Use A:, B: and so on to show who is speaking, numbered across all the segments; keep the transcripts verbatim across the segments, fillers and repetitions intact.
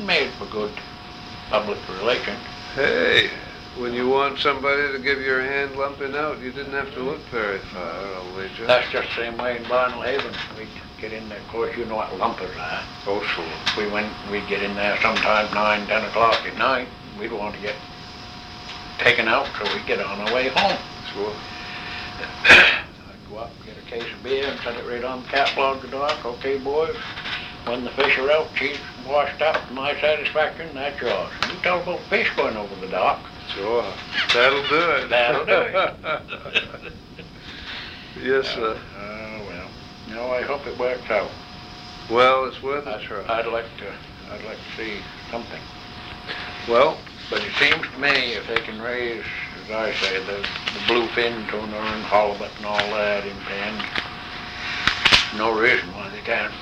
A: made for good public relations.
B: Hey, when you want somebody to give your hand lumping out, you didn't have to look very far, I'll wager.
A: That's just the same way in Barnwell Haven. We'd get in there, of course, you know what lumpers are.
B: Oh, sure.
A: We went, we'd get in there sometime nine, ten o'clock at night. We'd want to get taken out so we'd get on our way home.
B: Sure.
A: I'd go up, get a case of beer and set it right on the catwalk of the dock. Okay, boys, when the fish are out, she's washed up to my satisfaction, that's yours. You tell about fish going over the dock.
B: Sure. That'll do it.
A: That'll do it.
B: Yes, sir.
A: Oh, uh, well. No, I hope it works out.
B: Well, it's worth a
A: I'd,
B: try.
A: I'd like to, I'd like to see something.
B: Well,
A: But it seems to me if they can raise, as I say, the, the bluefin tuna and halibut and all that in Penn, no reason why they can't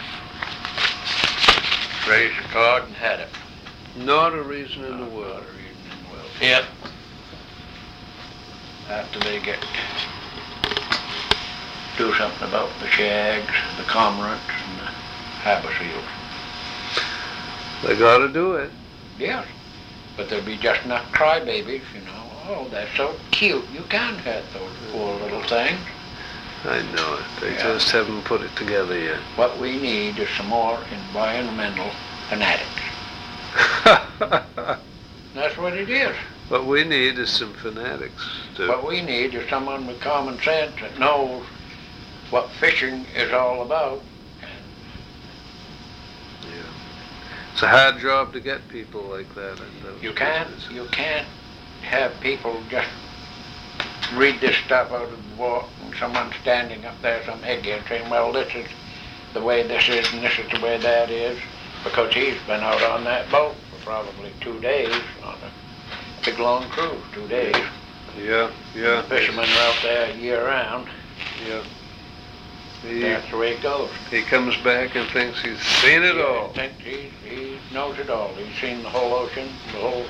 A: raise the cod and had it.
B: not a reason in the
A: Not
B: world.
A: a reason in the world. Yep. After they get, do something about the shags, the cormorants, and the harbor seals.
B: They gotta do it.
A: Yes. But there'll be just enough crybabies, you know. Oh, they're so cute. You can't hurt those poor little things.
B: I know it. They
A: Yeah.
B: just haven't put it together yet.
A: What we need is some more environmental fanatics. That's what it is.
B: What we need is some fanatics to...
A: What we need is someone with common sense that knows what fishing is all about.
B: Yeah. It's a hard job to get people like that in those
A: You can't,
B: businesses.
A: you can't have people just read this stuff out of the book and someone standing up there, some egghead saying, well, this is the way this is and this is the way that is, because he's been out on that boat for probably two days on a big long cruise, two days.
B: Yeah, yeah.
A: The fishermen are out there year round.
B: Yeah. He,
A: That's the way it goes.
B: he comes back and thinks he's seen it
A: Yeah,
B: all.
A: I think he, he knows it all. He's seen the whole ocean, the whole,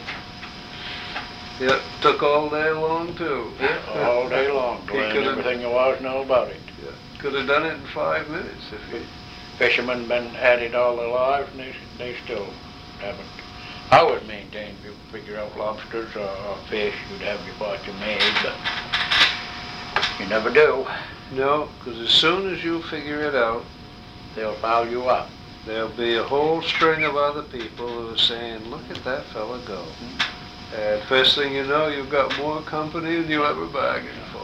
B: Yeah, took all day long too.
A: yeah, all day long to
B: He
A: learn
B: could've-
A: everything there was to know about it.
B: Yeah. Could have done it in five minutes if he...
A: Fishermen been at it all their lives and they, they still haven't. I would maintain if you figure out lobsters or, or fish, you'd have your fortune made, but you never do.
B: No, because as soon as you figure it out,
A: They'll foul you up.
B: there'll be a whole string of other people who are saying, look at that fella go. And first thing you know, you've got more company than you ever bargained for.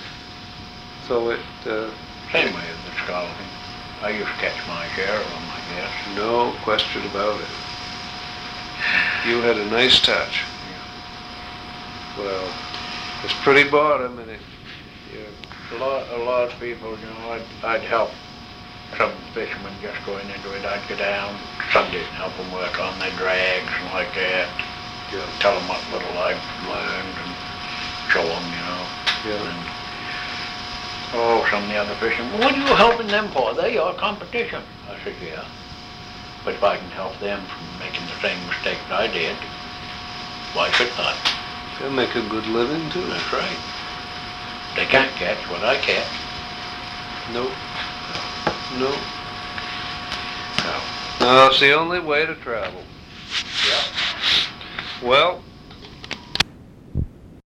B: So it, uh,
A: Same way as the scalding. I used to catch my share of them, I guess.
B: no question about it. You had a nice touch. Well, it's pretty bottom and it, yeah.
A: A lot, a lot of people, you know, I'd, I'd help some fishermen just going into it. I'd go down Sunday and help them work on their drags and like that.
B: Yeah.
A: Tell them what little I've learned and show them, you know.
B: Yeah.
A: And, oh, some of the other fishermen, what are you helping them for? They're your competition. I said, yeah. But if I can help them from making the same mistake that I did, why shouldn't I?
B: They'll make a good living too.
A: That's right. They can't catch what I catch.
B: Nope. Nope.
A: No.
B: No, it's the only way to travel.
A: Yeah.
B: Well,